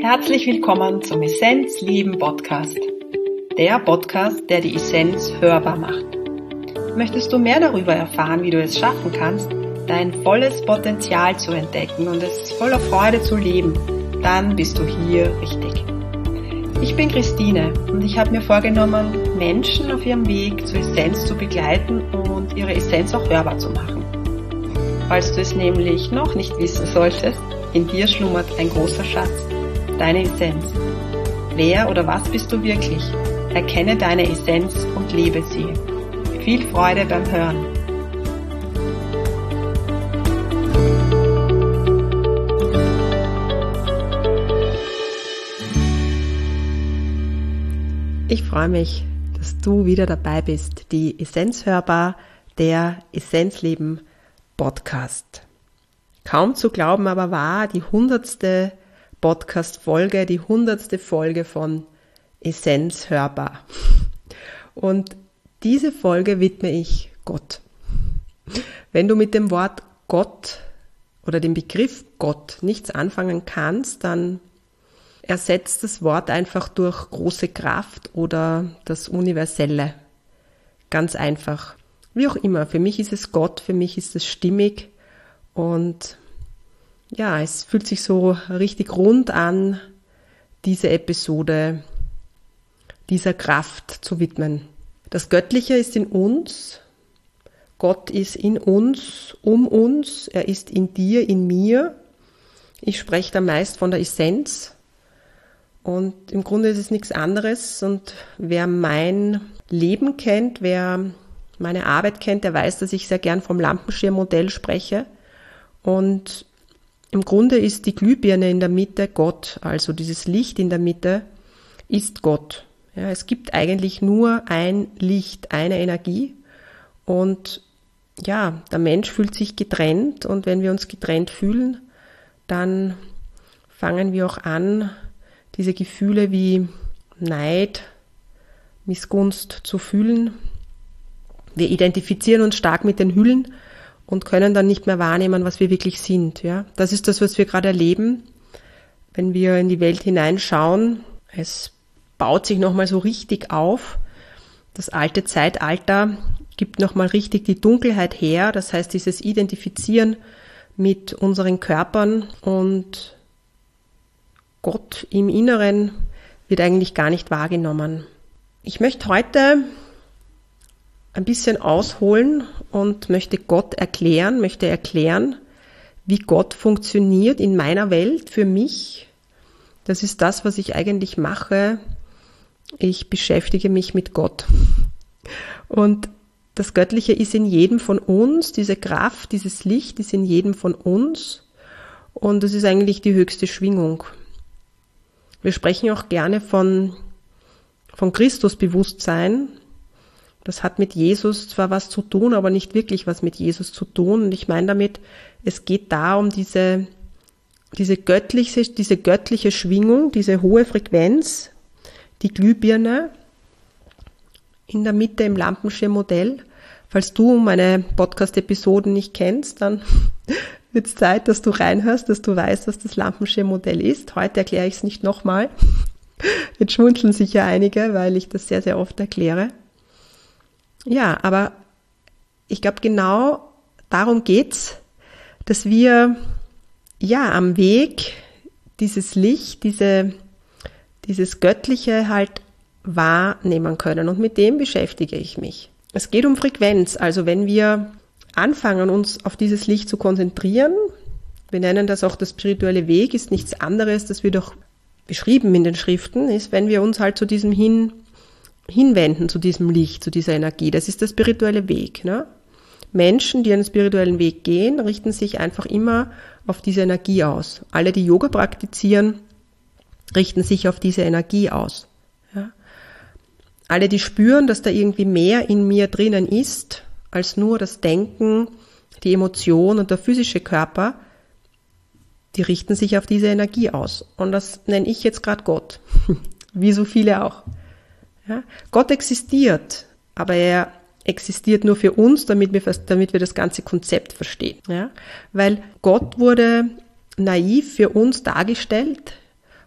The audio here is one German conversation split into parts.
Herzlich willkommen zum Essenz-Leben Podcast. Der Podcast, der die Essenz hörbar macht. Möchtest du mehr darüber erfahren, wie du es schaffen kannst, dein volles Potenzial zu entdecken und es voller Freude zu leben, dann bist du hier richtig. Ich bin Christine und ich habe mir vorgenommen, Menschen auf ihrem Weg zur Essenz zu begleiten und ihre Essenz auch hörbar zu machen. Falls du es nämlich noch nicht wissen solltest, in dir schlummert ein großer Schatz, deine Essenz. Wer oder was bist du wirklich? Erkenne deine Essenz und lebe sie. Viel Freude beim Hören. Ich freue mich, dass du wieder dabei bist. Die Essenz hörbar, der Essenzleben Podcast. Kaum zu glauben, aber wahr, die 100. Podcast-Folge, die 100. Folge von Essenz hörbar. Und diese Folge widme ich Gott. Wenn du mit dem Wort Gott oder dem Begriff Gott nichts anfangen kannst, dann ersetzt das Wort einfach durch große Kraft oder das Universelle. Ganz einfach. Wie auch immer, für mich ist es Gott, für mich ist es stimmig und ja, es fühlt sich so richtig rund an, diese Episode dieser Kraft zu widmen. Das Göttliche ist in uns, Gott ist in uns, um uns, er ist in dir, in mir. Ich spreche da meist von der Essenz. Und im Grunde ist es nichts anderes und wer mein Leben kennt, wer meine Arbeit kennt, der weiß, dass ich sehr gern vom Lampenschirmmodell spreche und im Grunde ist die Glühbirne in der Mitte Gott, also dieses Licht in der Mitte ist Gott. Ja, es gibt eigentlich nur ein Licht, eine Energie und ja, der Mensch fühlt sich getrennt und wenn wir uns getrennt fühlen, dann fangen wir auch an, diese Gefühle wie Neid, Missgunst zu fühlen. Wir identifizieren uns stark mit den Hüllen und können dann nicht mehr wahrnehmen, was wir wirklich sind. Ja, das ist das, was wir gerade erleben, wenn wir in die Welt hineinschauen. Es baut sich nochmal so richtig auf. Das alte Zeitalter gibt nochmal richtig die Dunkelheit her. Das heißt, dieses Identifizieren mit unseren Körpern und Gott im Inneren wird eigentlich gar nicht wahrgenommen. Ich möchte heute ein bisschen ausholen und möchte erklären, wie Gott funktioniert in meiner Welt für mich. Das ist das, was ich eigentlich mache. Ich beschäftige mich mit Gott. Und das Göttliche ist in jedem von uns, diese Kraft, dieses Licht ist in jedem von uns. Und das ist eigentlich die höchste Schwingung. Wir sprechen auch gerne von Christusbewusstsein. Das hat mit Jesus zwar was zu tun, aber nicht wirklich was mit Jesus zu tun. Und ich meine damit, es geht da um diese göttliche Schwingung, diese hohe Frequenz, die Glühbirne in der Mitte im Lampenschirmmodell. Falls du meine Podcast-Episoden nicht kennst, dann wird es Zeit, dass du reinhörst, dass du weißt, was das Lampenschirmmodell ist. Heute erkläre ich es nicht nochmal. Jetzt schmunzeln sicher einige, weil ich das sehr, sehr oft erkläre. Ja, aber ich glaube, genau darum geht's, dass wir ja am Weg dieses Licht, dieses Göttliche halt wahrnehmen können. Und mit dem beschäftige ich mich. Es geht um Frequenz. Also wenn wir anfangen, uns auf dieses Licht zu konzentrieren, wir nennen das auch der spirituelle Weg, ist nichts anderes, das wird auch beschrieben in den Schriften, ist, wenn wir uns halt zu diesem hinwenden, zu diesem Licht, zu dieser Energie. Das ist der spirituelle Weg. Ne? Menschen, die einen spirituellen Weg gehen, richten sich einfach immer auf diese Energie aus. Alle, die Yoga praktizieren, richten sich auf diese Energie aus. Ja? Alle, die spüren, dass da irgendwie mehr in mir drinnen ist, als nur das Denken, die Emotion und der physische Körper, die richten sich auf diese Energie aus. Und das nenne ich jetzt gerade Gott, wie so viele auch. Ja? Gott existiert, aber er existiert nur für uns, damit wir das ganze Konzept verstehen. Ja? Weil Gott wurde naiv für uns dargestellt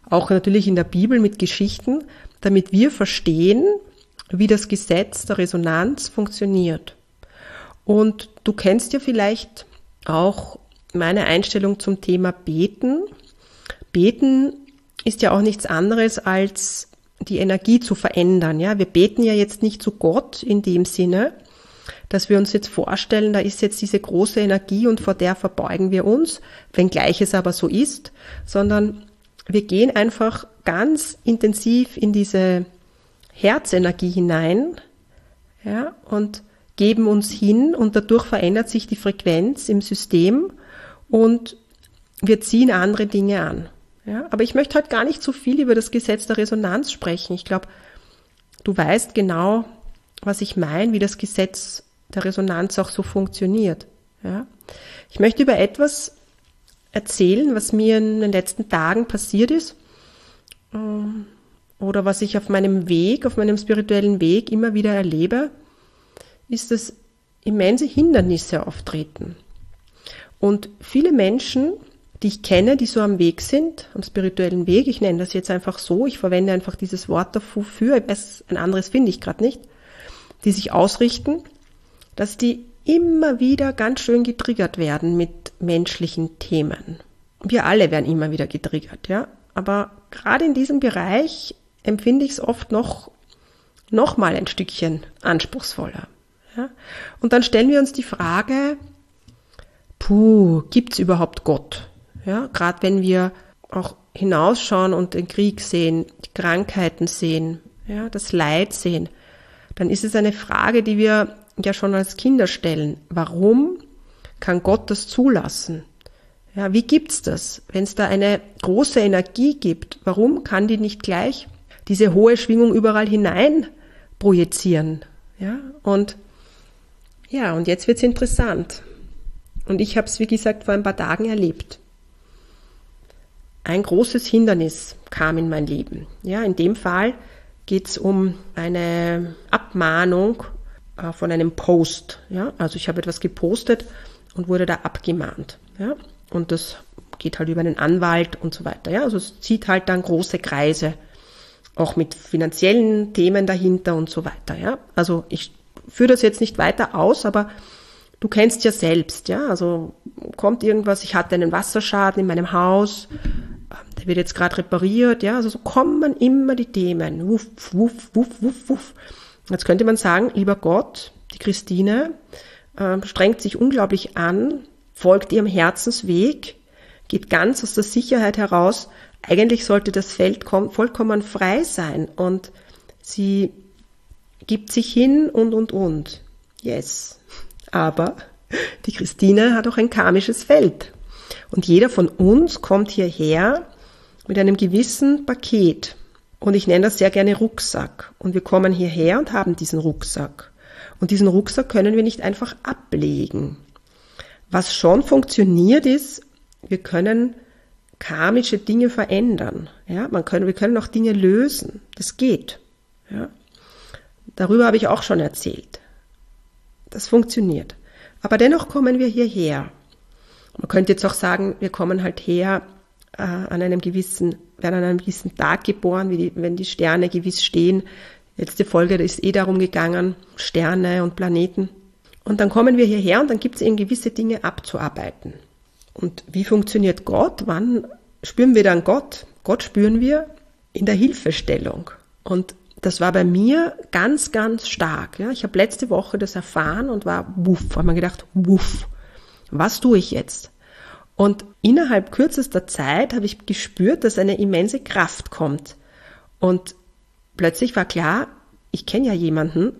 auch natürlich in der Bibel mit Geschichten, damit wir verstehen, wie das Gesetz der Resonanz funktioniert. Und du kennst ja vielleicht auch meine Einstellung zum Thema Beten. Beten ist ja auch nichts anderes als die Energie zu verändern. Ja, wir beten ja jetzt nicht zu Gott in dem Sinne, dass wir uns jetzt vorstellen, da ist jetzt diese große Energie und vor der verbeugen wir uns, wenngleich es aber so ist, sondern wir gehen einfach ganz intensiv in diese Herzenergie hinein, ja, und geben uns hin und dadurch verändert sich die Frequenz im System und wir ziehen andere Dinge an. Ja, aber ich möchte heute gar nicht so viel über das Gesetz der Resonanz sprechen. Ich glaube, du weißt genau, was ich meine, wie das Gesetz der Resonanz auch so funktioniert. Ja. Ich möchte über etwas erzählen, was mir in den letzten Tagen passiert ist oder was ich auf meinem Weg, auf meinem spirituellen Weg immer wieder erlebe, ist, dass immense Hindernisse auftreten. Und viele Menschen, die ich kenne, die so am Weg sind, am spirituellen Weg, ich nenne das jetzt einfach so, ich verwende einfach dieses Wort dafür, ein anderes finde ich gerade nicht, die sich ausrichten, dass die immer wieder ganz schön getriggert werden mit menschlichen Themen. Wir alle werden immer wieder getriggert, ja, aber gerade in diesem Bereich empfinde ich es oft noch mal ein Stückchen anspruchsvoller. Ja? Und dann stellen wir uns die Frage, gibt's überhaupt Gott? Ja, gerade wenn wir auch hinausschauen und den Krieg sehen, die Krankheiten sehen, ja, das Leid sehen, dann ist es eine Frage, die wir ja schon als Kinder stellen. Warum kann Gott das zulassen? Ja, wie gibt's das? Wenn es da eine große Energie gibt, warum kann die nicht gleich diese hohe Schwingung überall hinein projizieren? Ja, und jetzt wird's interessant. Und ich habe es, wie gesagt, vor ein paar Tagen erlebt. Ein großes Hindernis kam in mein Leben. Ja, in dem Fall geht's um eine Abmahnung von einem Post. Ja, also ich habe etwas gepostet und wurde da abgemahnt. Ja, und das geht halt über einen Anwalt und so weiter. Ja, also es zieht halt dann große Kreise, auch mit finanziellen Themen dahinter und so weiter. Ja, also ich führe das jetzt nicht weiter aus, aber du kennst ja selbst. Ja, also kommt irgendwas, ich hatte einen Wasserschaden in meinem Haus, der wird jetzt gerade repariert, ja, also so kommen immer die Themen, wuff, wuff, wuff, wuff, wuff. Jetzt könnte man sagen, lieber Gott, die Christine strengt sich unglaublich an, folgt ihrem Herzensweg, geht ganz aus der Sicherheit heraus, eigentlich sollte das Feld vollkommen frei sein und sie gibt sich hin und. Yes. Aber die Christine hat auch ein karmisches Feld. Und jeder von uns kommt hierher mit einem gewissen Paket. Und ich nenne das sehr gerne Rucksack. Und wir kommen hierher und haben diesen Rucksack. Und diesen Rucksack können wir nicht einfach ablegen. Was schon funktioniert ist, wir können karmische Dinge verändern. Ja, wir können auch Dinge lösen. Das geht. Ja. Darüber habe ich auch schon erzählt. Das funktioniert. Aber dennoch kommen wir hierher. Man könnte jetzt auch sagen, wir kommen halt her werden an einem gewissen Tag geboren, wenn die Sterne gewiss stehen. Letzte Folge, da ist darum gegangen, Sterne und Planeten. Und dann kommen wir hierher und dann gibt es eben gewisse Dinge abzuarbeiten. Und wie funktioniert Gott? Wann spüren wir dann Gott? Gott spüren wir in der Hilfestellung. Und das war bei mir ganz, ganz stark. Ja, ich habe letzte Woche das erfahren und war wuff, habe mir gedacht, wuff, was tue ich jetzt? Und innerhalb kürzester Zeit habe ich gespürt, dass eine immense Kraft kommt. Und plötzlich war klar, ich kenne ja jemanden,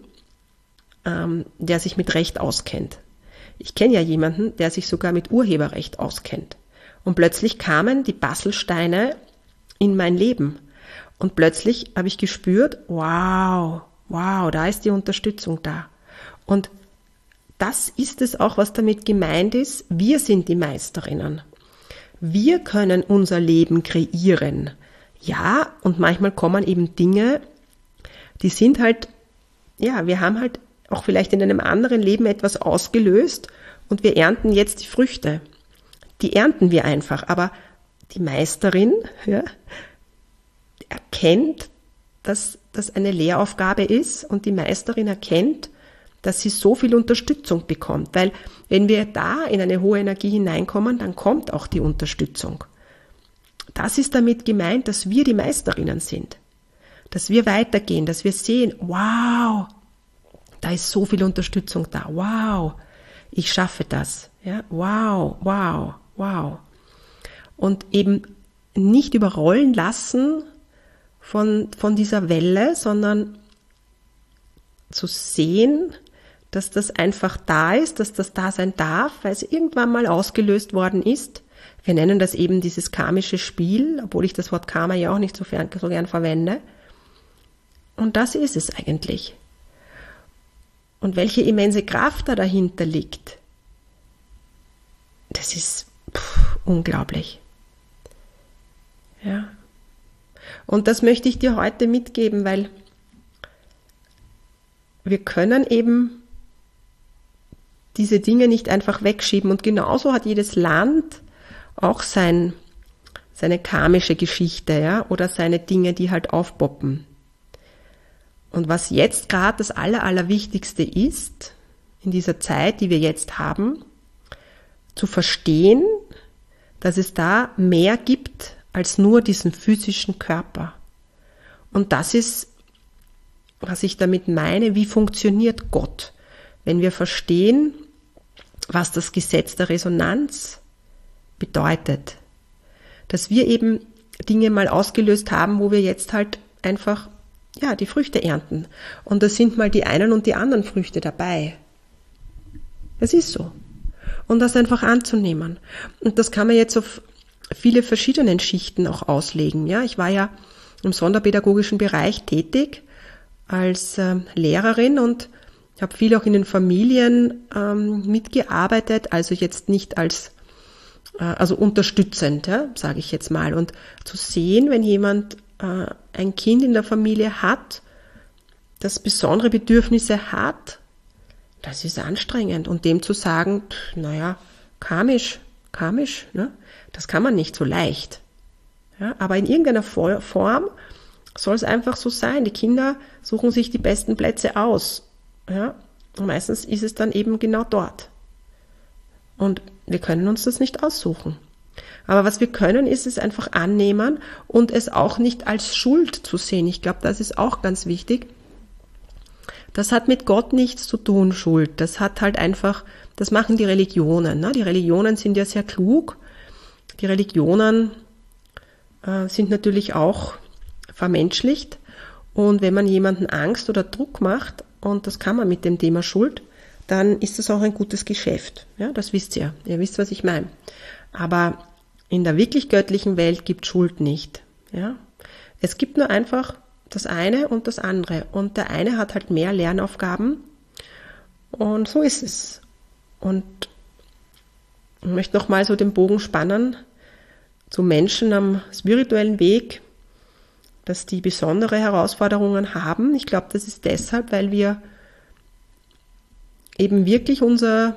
der sich mit Recht auskennt. Ich kenne ja jemanden, der sich sogar mit Urheberrecht auskennt. Und plötzlich kamen die Puzzlesteine in mein Leben. Und plötzlich habe ich gespürt, wow, da ist die Unterstützung da. Und das ist es auch, was damit gemeint ist. Wir sind die Meisterinnen. Wir können unser Leben kreieren. Ja, und manchmal kommen eben Dinge, die sind halt, ja, wir haben halt auch vielleicht in einem anderen Leben etwas ausgelöst und wir ernten jetzt die Früchte. Die ernten wir einfach. Aber die Meisterin, ja, erkennt, dass das eine Lehraufgabe ist und die Meisterin erkennt, dass sie so viel Unterstützung bekommt. Weil wenn wir da in eine hohe Energie hineinkommen, dann kommt auch die Unterstützung. Das ist damit gemeint, dass wir die Meisterinnen sind. Dass wir weitergehen, dass wir sehen, wow, da ist so viel Unterstützung da. Wow, ich schaffe das. Ja, wow, wow, wow. Und eben nicht überrollen lassen von dieser Welle, sondern zu sehen, dass das einfach da ist, dass das da sein darf, weil es irgendwann mal ausgelöst worden ist. Wir nennen das eben dieses karmische Spiel, obwohl ich das Wort Karma ja auch nicht so gern verwende. Und das ist es eigentlich. Und welche immense Kraft da dahinter liegt, das ist unglaublich. Ja. Und das möchte ich dir heute mitgeben, weil wir können eben diese Dinge nicht einfach wegschieben. Und genauso hat jedes Land auch seine karmische Geschichte, ja, oder seine Dinge, die halt aufpoppen. Und was jetzt gerade das Allerwichtigste ist, in dieser Zeit, die wir jetzt haben, zu verstehen, dass es da mehr gibt als nur diesen physischen Körper. Und das ist, was ich damit meine, wie funktioniert Gott? Wenn wir verstehen, was das Gesetz der Resonanz bedeutet, dass wir eben Dinge mal ausgelöst haben, wo wir jetzt halt einfach die Früchte ernten. Und da sind mal die einen und die anderen Früchte dabei. Es ist so. Und das einfach anzunehmen. Und das kann man jetzt auf viele verschiedenen Schichten auch auslegen. Ja, ich war ja im sonderpädagogischen Bereich tätig als Lehrerin und habe viel auch in den Familien mitgearbeitet, also jetzt nicht als unterstützend, ja, sage ich jetzt mal. Und zu sehen, wenn jemand ein Kind in der Familie hat, das besondere Bedürfnisse hat, das ist anstrengend. Und dem zu sagen, karmisch, ne? Das kann man nicht so leicht. Ja, aber in irgendeiner Form soll es einfach so sein. Die Kinder suchen sich die besten Plätze aus. Ja? Und meistens ist es dann eben genau dort. Und wir können uns das nicht aussuchen. Aber was wir können, ist es einfach annehmen und es auch nicht als Schuld zu sehen. Ich glaube, das ist auch ganz wichtig. Das hat mit Gott nichts zu tun, Schuld. Das hat halt einfach, das machen die Religionen. Ne? Die Religionen sind ja sehr klug. Die Religionen sind natürlich auch vermenschlicht. Und wenn man jemanden Angst oder Druck macht, und das kann man mit dem Thema Schuld, dann ist das auch ein gutes Geschäft. Ja, das wisst ihr. Ihr wisst, was ich meine. Aber in der wirklich göttlichen Welt gibt Schuld nicht. Ja? Es gibt nur einfach das eine und das andere. Und der eine hat halt mehr Lernaufgaben. Und so ist es. Und ich möchte nochmal so den Bogen spannen zu Menschen am spirituellen Weg, dass die besondere Herausforderungen haben. Ich glaube, das ist deshalb, weil wir eben wirklich unsere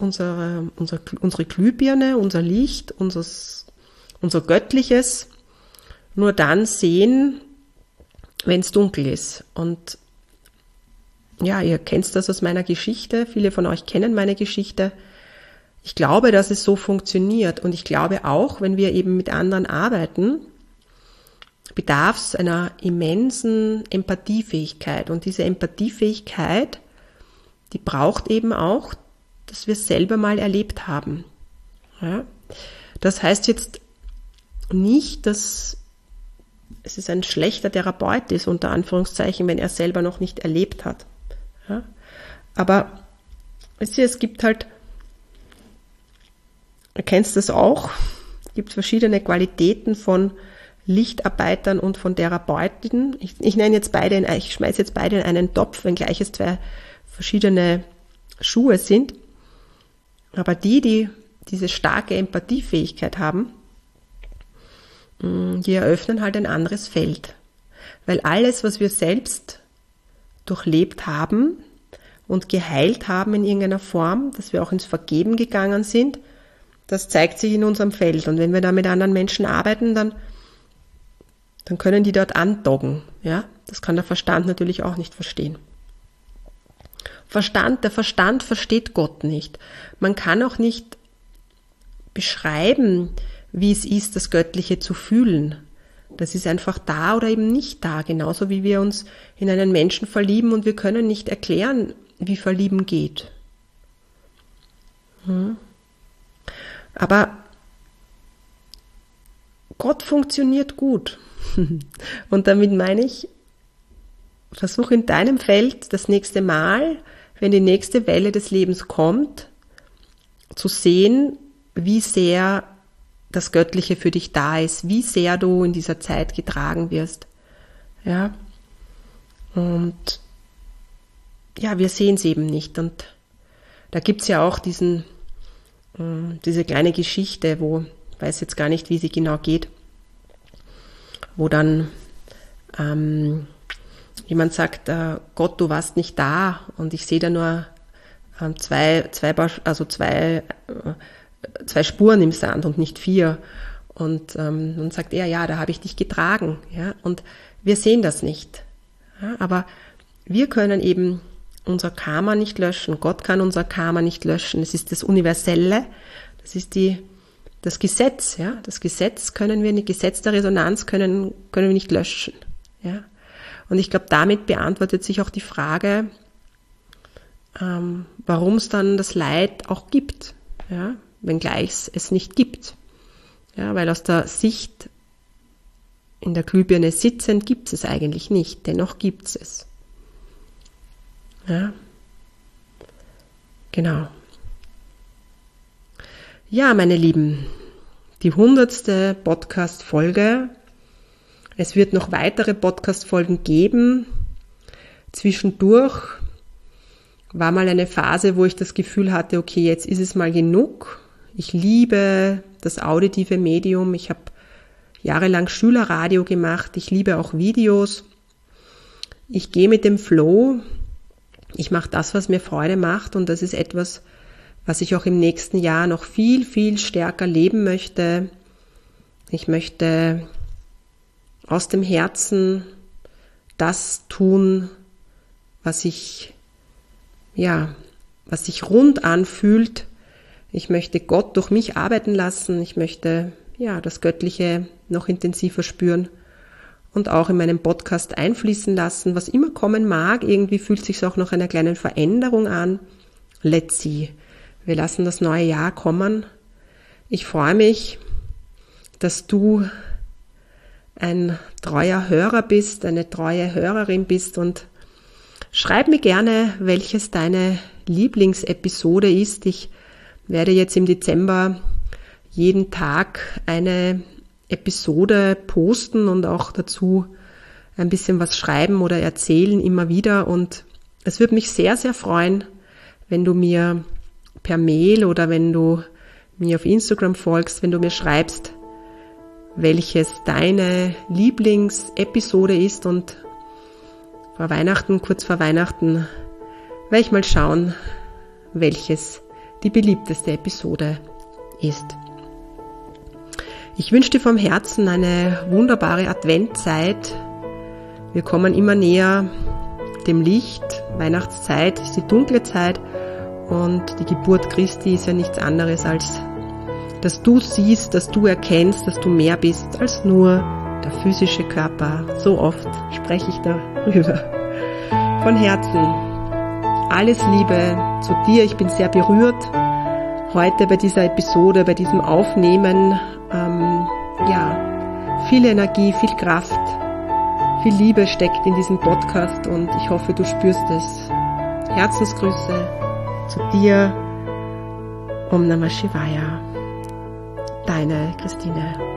Glühbirne, unser Licht, unser Göttliches nur dann sehen, wenn es dunkel ist. Und ja, ihr kennt das aus meiner Geschichte. Viele von euch kennen meine Geschichte. Ich glaube, dass es so funktioniert. Und ich glaube auch, wenn wir eben mit anderen arbeiten, bedarf es einer immensen Empathiefähigkeit. Und diese Empathiefähigkeit, die braucht eben auch, dass wir es selber mal erlebt haben. Ja? Das heißt jetzt nicht, dass es ein schlechter Therapeut ist, unter Anführungszeichen, wenn er selber noch nicht erlebt hat. Ja? Aber es gibt halt, du kennst das auch, es gibt verschiedene Qualitäten von Lichtarbeitern und von Therapeuten. Ich nenne jetzt beide, ich schmeiße jetzt beide in einen Topf, wenngleich es zwei verschiedene Schuhe sind. Aber die diese starke Empathiefähigkeit haben, die eröffnen halt ein anderes Feld. Weil alles, was wir selbst durchlebt haben und geheilt haben in irgendeiner Form, dass wir auch ins Vergeben gegangen sind, das zeigt sich in unserem Feld. Und wenn wir da mit anderen Menschen arbeiten, dann dann können die dort andocken. Ja? Das kann der Verstand natürlich auch nicht verstehen. Der Verstand versteht Gott nicht. Man kann auch nicht beschreiben, wie es ist, das Göttliche zu fühlen. Das ist einfach da oder eben nicht da. Genauso wie wir uns in einen Menschen verlieben und wir können nicht erklären, wie Verlieben geht. Aber Gott funktioniert gut. Und damit meine ich, versuch in deinem Feld das nächste Mal, wenn die nächste Welle des Lebens kommt, zu sehen, wie sehr das Göttliche für dich da ist, wie sehr du in dieser Zeit getragen wirst. Ja. Und ja, wir sehen es eben nicht. Und da gibt es ja auch diese kleine Geschichte, wo, ich weiß jetzt gar nicht, wie sie genau geht, wo dann jemand sagt, Gott, du warst nicht da und ich sehe da nur zwei Spuren im Sand und nicht 4. Und dann sagt er, ja, da habe ich dich getragen. Ja? Und wir sehen das nicht. Ja? Aber wir können eben unser Karma nicht löschen. Gott kann unser Karma nicht löschen. Es ist das Universelle, das ist das Gesetz. Ja? Das Gesetz Gesetz der Resonanz können wir nicht löschen. Ja? Und ich glaube, damit beantwortet sich auch die Frage, warum es dann das Leid auch gibt, ja? Wenngleich es nicht gibt. Ja, weil aus der Sicht in der Glühbirne sitzend gibt es eigentlich nicht, dennoch gibt es. Ja, genau. Ja, meine Lieben, die 100. Podcast-Folge. Es wird noch weitere Podcast-Folgen geben. Zwischendurch war mal eine Phase, wo ich das Gefühl hatte, okay, jetzt ist es mal genug. Ich liebe das auditive Medium. Ich habe jahrelang Schülerradio gemacht. Ich liebe auch Videos. Ich gehe mit dem Flow. Ich mache das, was mir Freude macht. Und das ist etwas, was ich auch im nächsten Jahr noch viel, viel stärker leben möchte. Ich möchte aus dem Herzen das tun, was sich rund anfühlt. Ich möchte Gott durch mich arbeiten lassen. Ich möchte, das Göttliche noch intensiver spüren und auch in meinen Podcast einfließen lassen. Was immer kommen mag, irgendwie fühlt es sich auch nach einer kleinen Veränderung an. Let's see. Wir lassen das neue Jahr kommen. Ich freue mich, dass du ein treuer Hörer bist, eine treue Hörerin bist und schreib mir gerne, welches deine Lieblingsepisode ist. Ich werde jetzt im Dezember jeden Tag eine Episode posten und auch dazu ein bisschen was schreiben oder erzählen immer wieder. Und es würde mich sehr, sehr freuen, wenn du mir per Mail oder wenn du mir auf Instagram folgst, wenn du mir schreibst, welches deine Lieblingsepisode ist. Und kurz vor Weihnachten, werde ich mal schauen, welches die beliebteste Episode ist. Ich wünsche dir vom Herzen eine wunderbare Adventzeit. Wir kommen immer näher dem Licht. Weihnachtszeit ist die dunkle Zeit und die Geburt Christi ist ja nichts anderes als, dass du siehst, dass du erkennst, dass du mehr bist als nur der physische Körper. So oft spreche ich darüber. Von Herzen alles Liebe zu dir. Ich bin sehr berührt heute bei dieser Episode, bei diesem Aufnehmen. Viel Energie, viel Kraft, viel Liebe steckt in diesem Podcast und ich hoffe, du spürst es. Herzensgrüße zu dir. Om Namah Shivaya. Deine Christine.